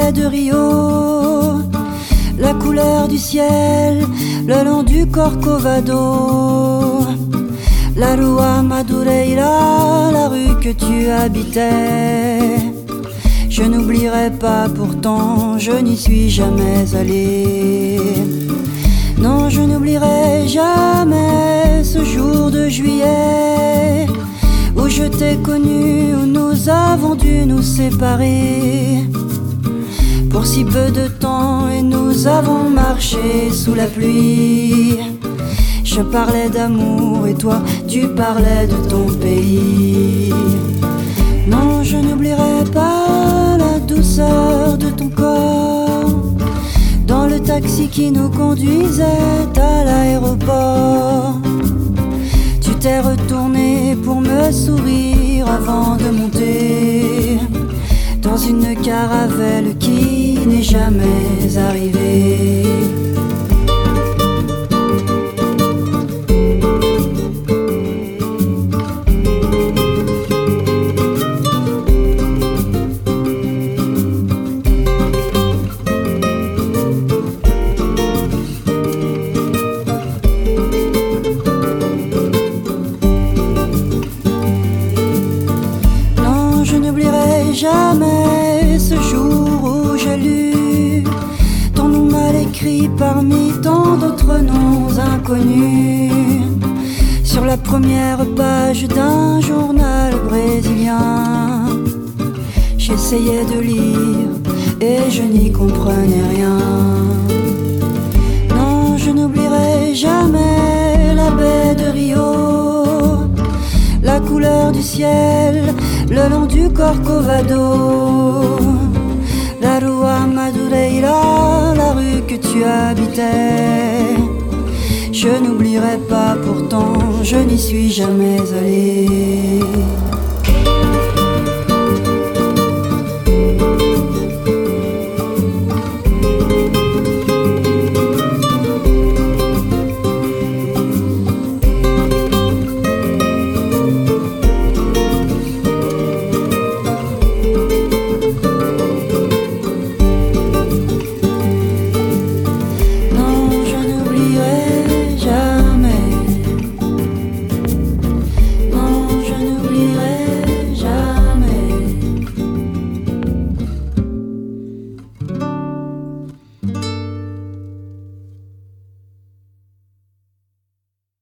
baie de Rio, la couleur du ciel le long du Corcovado, la Rua Madureira, la rue que tu habitais. Je n'oublierai pas, pourtant je n'y suis jamais allé. Non, je n'oublierai jamais ce jour de juillet où je t'ai connu, où nous avons dû nous séparer pour si peu de temps, et nous avons marché sous la pluie. Je parlais d'amour et toi tu parlais de ton pays. Non, je n'oublierai pas la douceur de ton corps dans le taxi qui nous conduisait à l'aéroport. Tu t'es retourné pour me sourire avant de monter dans une caravelle qui n'est jamais arrivée. Jamais ce jour où j'ai lu ton nom mal écrit parmi tant d'autres noms inconnus sur la première page d'un journal brésilien. J'essayais de lire et je n'y comprenais rien. Non, je n'oublierai jamais la baie de Rio, la couleur du ciel le long du Corcovado, la Rua Madureira, la rue que tu habitais. Je n'oublierai pas, pourtant je n'y suis jamais allé.